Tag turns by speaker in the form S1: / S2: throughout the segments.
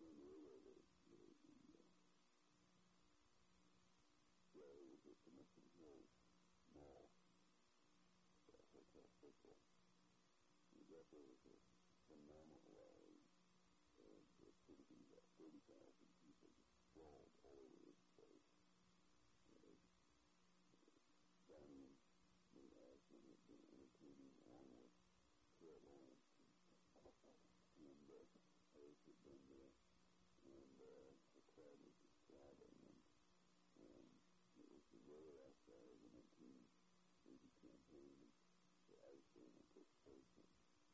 S1: San Diego, it was at the Mission Hills Mall, Hotel Circle. We got there with a phenomenal rally. There could have been about 30,000 people just sprawled all over this place. Donnie and me Asman had been entertaining along with Fred Lawrence and others had been there. And the crowd was just throbbing, and it was the very last day of the 1980 campaign for Iceland anticipation.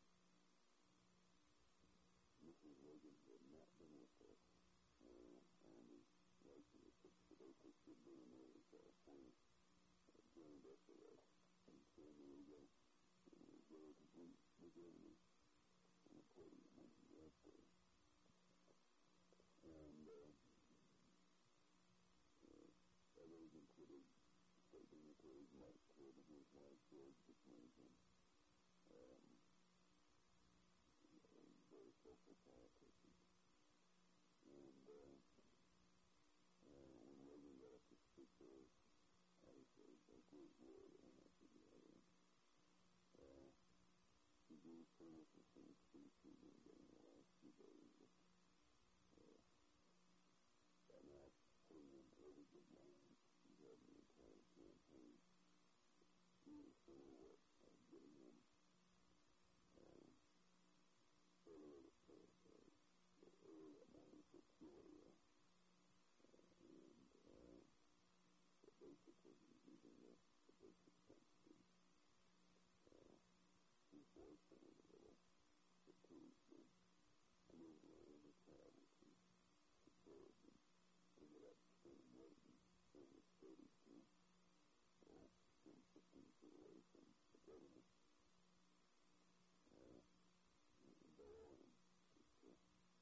S1: Mrs. Reagan had not been with us on his license for those who should be in Northern California. Joined us in San Diego, and was there to greet the governor on the podium on his birthday. And others included State Dignitaries Mike Kidd and his wife George DeFranklin, very social politicians. And when Reagan got up to speak to us, obviously a great word on after the other. He gave pretty much the same speech we've been getting the last few days. By now, putting in every good line, he had the entire campaign. He was sure what getting him earlier that morning for Peoria, and basically using the basic sense. His voice was a little fatigued, and moved around the crowd, which was superb, and ended up staying waiting in the stage to 10, 15 feet away from the governor. Below him, just to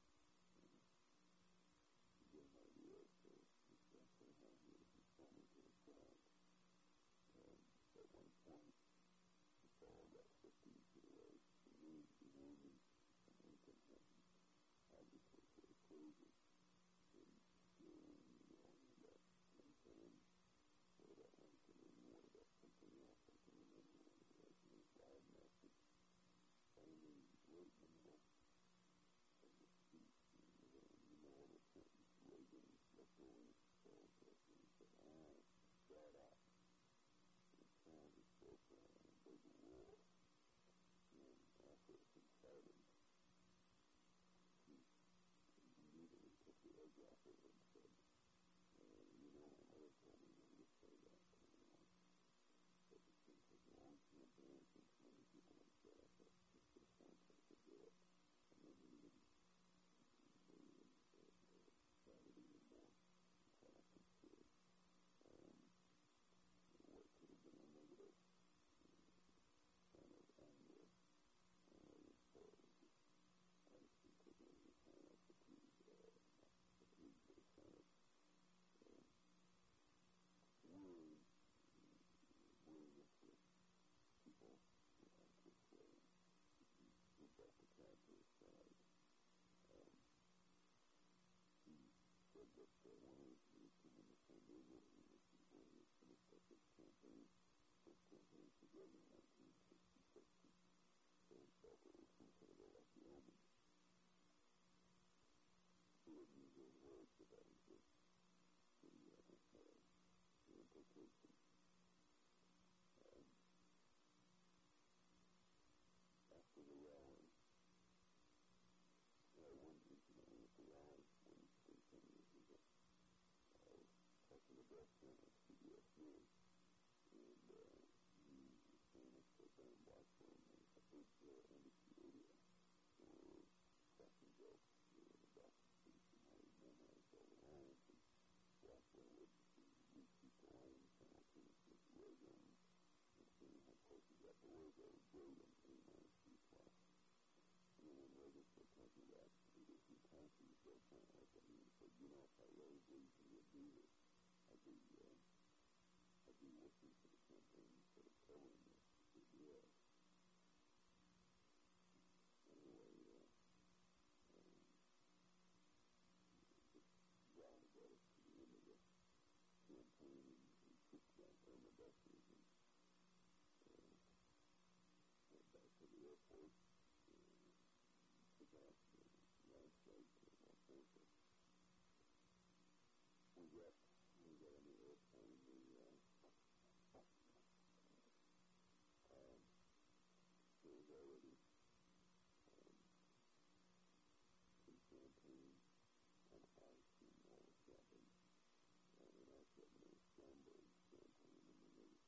S1: get an idea as to exactly how he was responding to the crowd. At one point, the fellow got 15 feet away from me behind me, and Lincoln had obviously sort of crazy and steering and yelling about Lincoln and what about Lincoln and what about something else. I can remember when it was in his loud message. Finally, right in the middle of the speech, in the middle of the sentence, Reagan looked over his shoulder and said, shut up. And the crowd just broke out in a big roar. And after it subsided, he immediately took the edge off of it and said, my mother told me never to say that to anyone. But it's been such a long campaign since many people have said it, but it's just one thing to do it. And then we even started even more classic to what could have been a negative kind of anger on Reagan's part. It was just obviously taking as a sign of fatigue, not fatigue, but a sign of weariness with people this way. He brought the crowd to his side. He said that one of his came into San Diego, and this is when he finished up his campaign, first campaign for governor in 1966, so he felt it was some sort of a lucky omen. He would use those words, but that was the implication. After the rally, one incident at the rally Wednesday 10 years ago, I was talking to Brett Kent at CBS News, and he was famous for Ben Blackburn and a big NBC radio, and we were cracking jokes about the speech and how he memorized all the lines, and Blackburn would repeat the lines simultaneously with Reagan, and seeing how close he got to words, I would grade him A-, B+. And then when Reagan started talking about reducing taxes, so I kind of looked at me and said, if I really believed he would do this, I'd be working for the campaign instead of covering this. He said, yeah. Anyway, got on the airplane, there was already some champagne on ice and all the shopping, and I said, there was Scramberg champagne, and then there was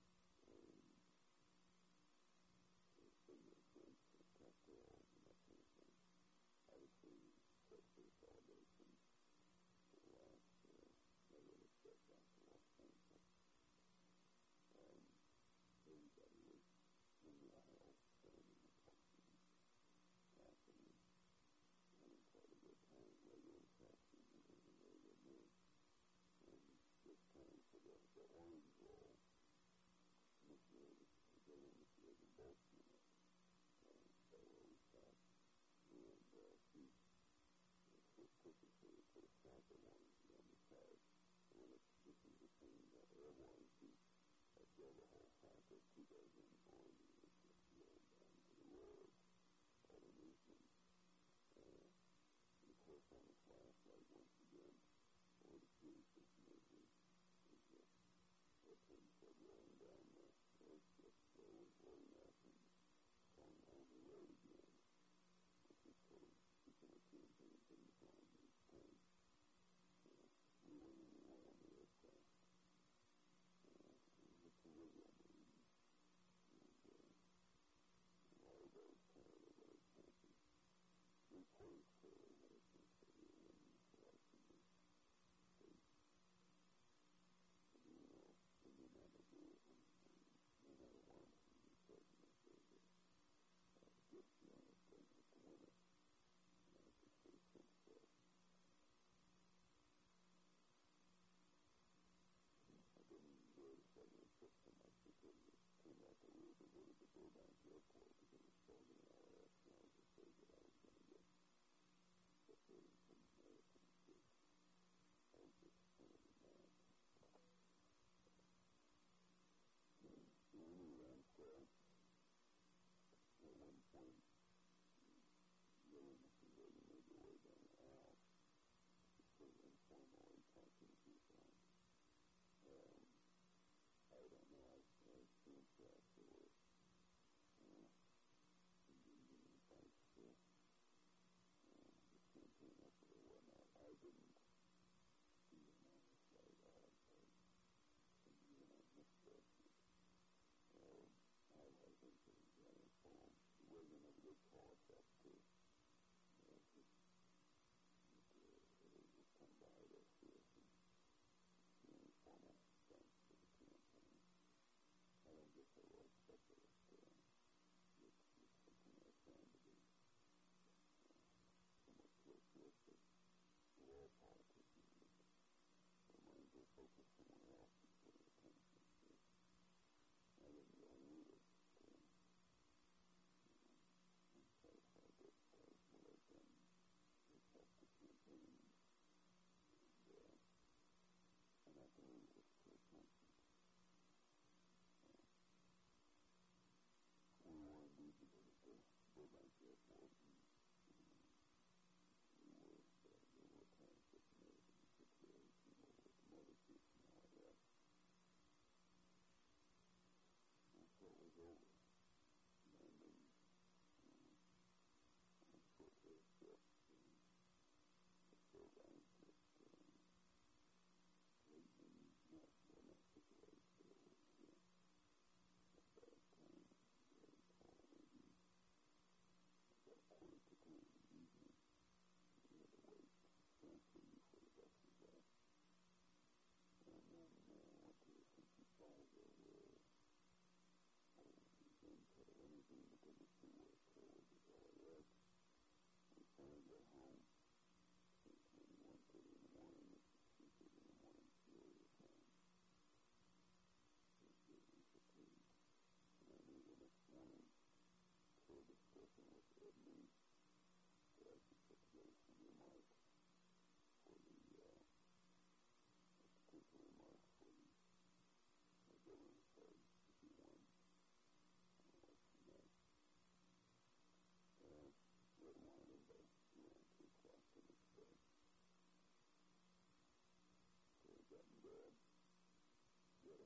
S1: cigarette drinks and cocktails and that kind of thing. Obviously, set for the celebration for the last, they really set back to Los Angeles. Everybody was in the aisle, standing and talking, laughing, and having quite a good time, regular taxis and in a very good mood. And this time for the orange roll, which was again, which was in Baltimore, so where we sat, and she was pushing to put a sack of oranges on the card. And when this is the thing that airline, she filled a whole sack of 2 dozen oranges, which was rolled down to the road, all the newsmen. And of course, on this last night, once again, all the food situation is airplane started rolling down the airstrip, so it was rolling up and going on the road again, which is sort of became a campaign thing for each time. We weren't even on the aircraft. It was a trivial meeting, and all of those kind of very fancy reporters clearly had a sense that we were winning the election. They didn't have to do it, and they never wanted to be president. There was a good feeling of president to win it. And I could sort of sense that. I didn't enjoy the second trip so much because it turned out that we were diverted to Burbank Airport because it was closed in LAX, and I was afraid that I was going to get separated from Americans. I was just kind of mad. We went at one point, really Mr. Reagan made your way down the aisle, just sort of informally talking to people. I don't know, I experienced that, there were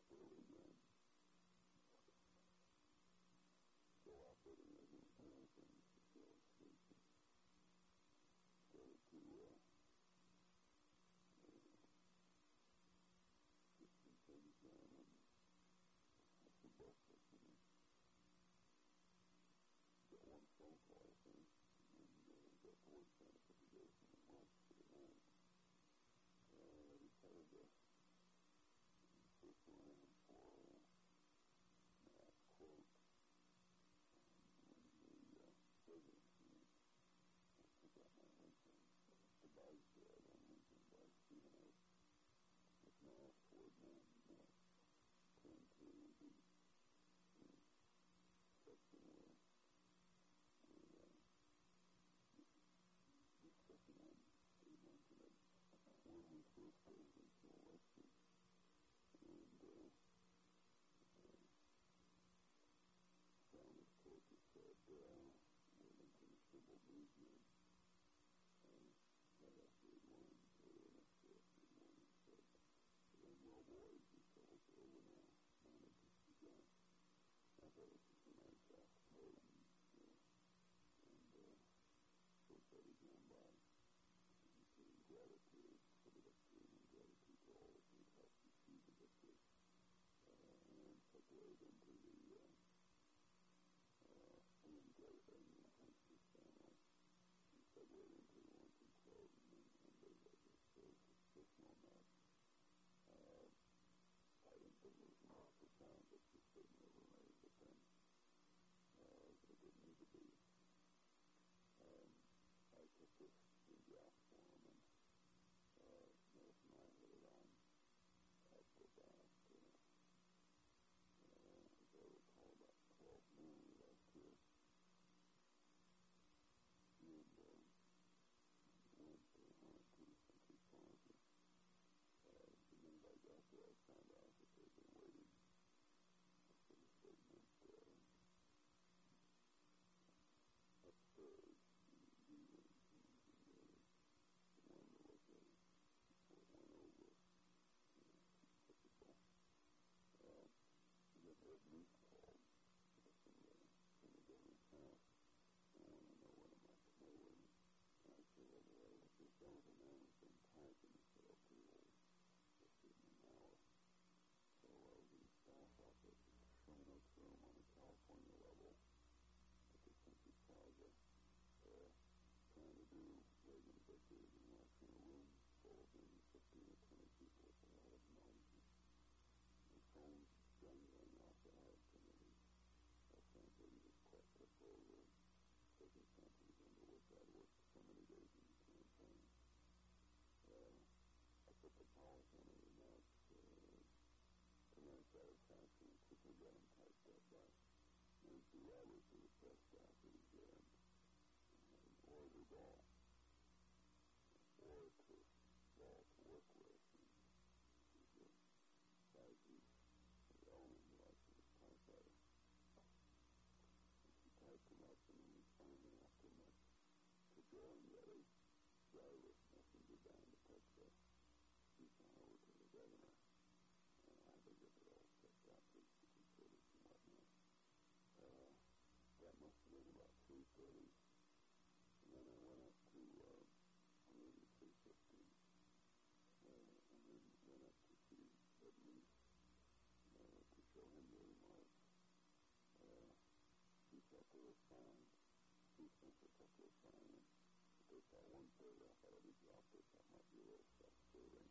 S1: early then. Still operating as an American facility station. Started to get some things done and have some breakfast and got one phone call, I think, and got the word Santa put together some remarks for the night. Decided to search around for Matt quote when the presidency. I took out my LinkedIn. The vice dad on LinkedIn by Stephen A. McMath toward men. Turned to the section where discussing when he mentioned it when we first presidential election. And found this quote that said, Lincoln assembled these men. Right after he won, earlier next day after he won, he said, "Then, well, boys, you fellows are over now. Mine has just begun." I thought it was a nice afternoon, and first I began by indicating gratitude for the victory and gratitude to all who helped achieve the victory, and segued into the thanks to his family, and segued into the luncheon club, and then ended as a sort of personal note. I didn't think it was an awful sound, but the statement ever made, but then it didn't need to be. I took this to draft form, and North and I headed on out the back. As I recall, about 12 noon we left here, and went on to Century Plaza. The minute I got there, I found out that they'd been waiting for the segment upstairs. We went and wanted to look at it before it went over. Typical. And then Ed Meese called from the governor's house. I want to know when I might come over. And I said, well, boy, if this gentleman man has been typing, he said, okay, well, let's see in an hour. So I was in the staff office in the Phoenix room on the California level at the Century Plaza, trying to do Reagan executives and watching a room full of maybe 15 or 20 people with a lot of noise. The phone's jangling off the house, and then frankly, he just quite took over. Circumstances under which I'd worked so many days in the campaign. I put the PowerPoint remarks to my satisfaction and quickly got them typed up by Nancy Roberts of the press staff, who's Orator Ball, Orator Ball to work with. She's a 5G element licensed typewriter. She typed them up, and then we finally, after much cajoling, got a driverless messenger down to Texas, on over to the governor, and I had to get it all checked out for the computers and whatnot. That must have been about 3:30, and then I went up to maybe 3:15, and then went up to see Ed Meese to show him the remarks. He thought they were fine. Steve Spencer thought they were fine, and they saw one paragraph out of his office that might be a little self-serving.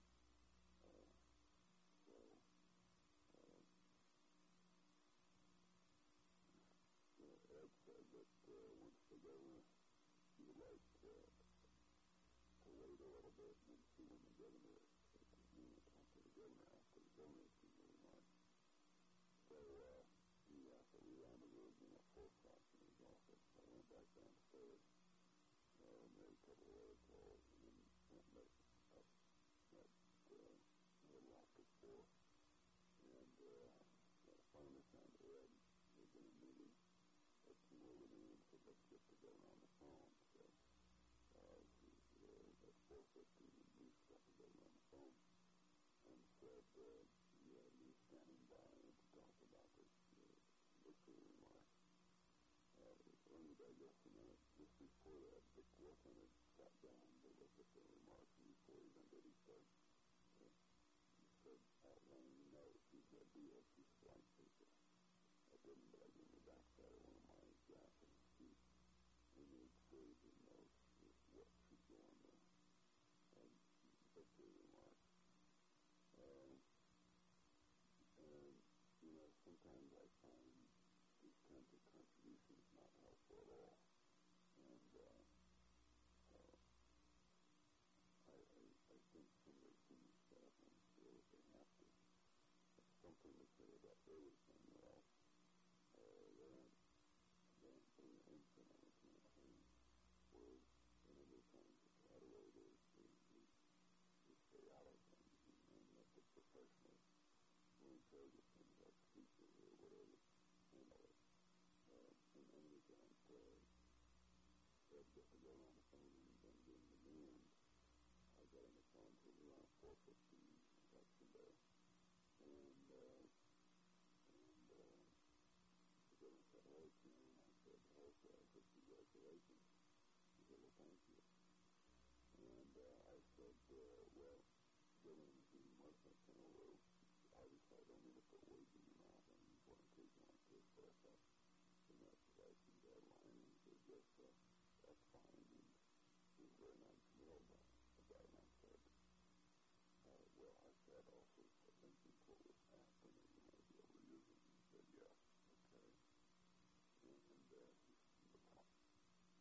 S1: Ed said that once the governor, he would like to wait a little bit and see when the governor came in and talk to the governor after the governor's remarks. So we rendezvoused again at 4 o'clock in his office. I went back downstairs, made a couple of other calls, and then went back up at a little after 4. And finally found Ed. We'd been in a meeting. Ed came over to me and said, let's get the governor on the phone. So at 4:15, we got the governor on the phone and said, yeah, he's standing by. introductory remarks. Let me digress a minute. Just before that, Dick Wilson had sat down to look at the remarks, and before he even did, he said, Wayne, you know, she's got DOC flight paper. I didn't, but I gave the backside of one of my graphics. We need Susan knows what she's going to introductory remarks. And, you know, sometimes I find these kinds of contributions not helpful at all. And I think some of the senior staff feel that they have to have something to say about everything. Well, they're instant on the campaign where, you know, they're trying to collaborate or to stay out of things, and that the professionals who are in charge of things like speeches or whatever handle it. In any event, Ed got to go on the phone and then in the end, I got on the phone to around 4:50 election day, and the governor said, hello, Ken. I said, hello, sir. I said, congratulations. He said, well, thank you. And I said, well, Governor